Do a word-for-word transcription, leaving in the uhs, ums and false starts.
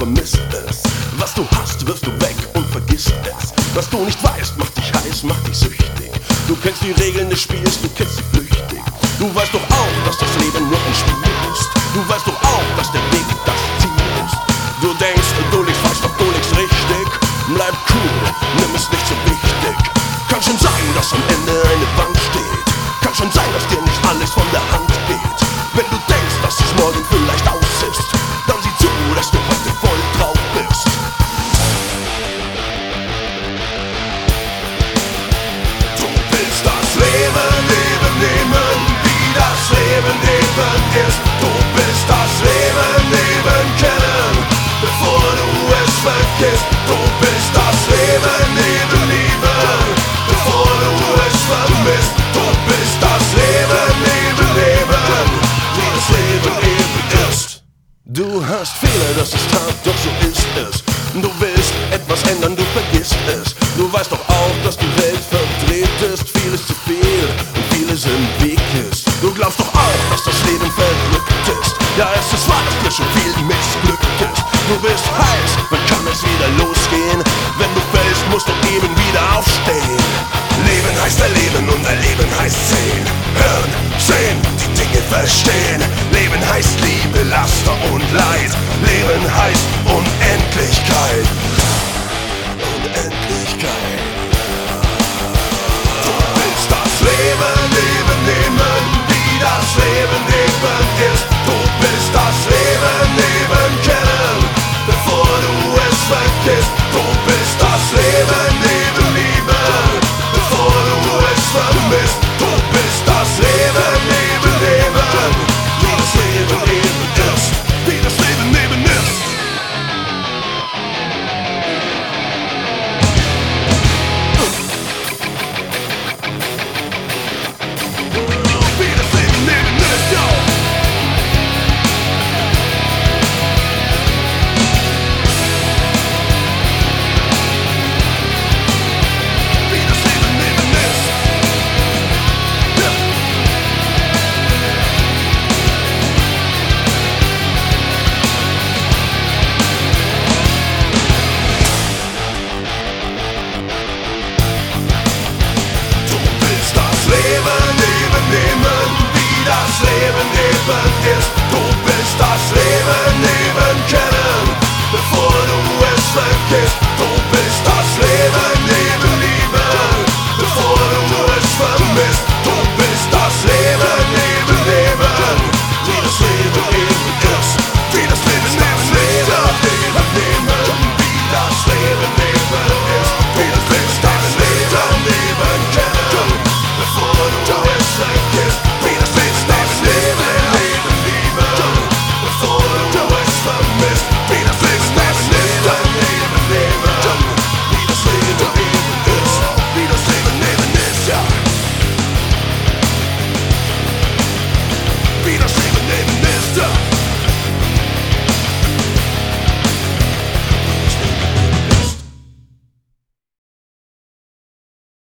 vermisst es. Was du hast, wirfst du weg und vergisst es. Was du nicht weißt, macht dich heiß, macht dich süchtig. Du kennst die Regeln des Spiels, du kennst sie flüchtig. Du weißt doch auch, dass das Leben nur ein Spiel ist. Du weißt doch auch, dass der Weg das Ziel ist. Du denkst, du liegst falsch, doch du liegst richtig. Bleib cool, nimm es nicht so wichtig. Kann schon sein, dass am Ende eine Wand steht. Kann schon sein, dass dir nicht alles von der Hand geht. Wenn du denkst, dass es morgen vielleicht aus ist, dann sieh zu, dass du heute voll drauf bist. Du willst das Leben, Leben nehmen, wie das Leben eben ist. Du willst das Leben, Leben kennen, bevor du es vergisst. Du willst das Leben, Leben lieben, bevor du es vermisst. Du willst das Leben, Leben leben, wie das Leben eben ist. Du hast Fehler, das ist hart, doch so ist es. Du willst etwas ändern, du vergisst es. Du weißt doch auch, dass die Welt verdreht ist. Vieles zu viel und vieles im Weg ist. Du glaubst doch auch, dass das Leben verrückt ist. Ja, es ist wahr, dass dir schon viel missglückt ist. Du bist heiß, wann kann es wieder losgehen? Wenn du fällst, musst du eben wieder aufstehen. Leben heißt erleben und erleben heißt sehen. Hören, sehen, die Dinge verstehen. Leben heißt Liebe, Laster und Leid. Leben heißt Unendlichkeit. Unendlichkeit. Du willst das Leben, Leben nehmen, wie das Leben eben ist. Du willst das Leben, Leben kennen, bevor du es vergisst. Du willst das Leben, Leben lieben, bevor du es vermisst. Du willst das Leben, Leben leben, wie das Leben eben ist. Wie das Leben eben ist. Wie das Leben eben ist, yo. Wie das Leben eben ist. Ja. Du willst das Leben, Leben nehmen, wie das Leben eben ist. Du willst das Leben, Leben kennen, bevor du es vergisst.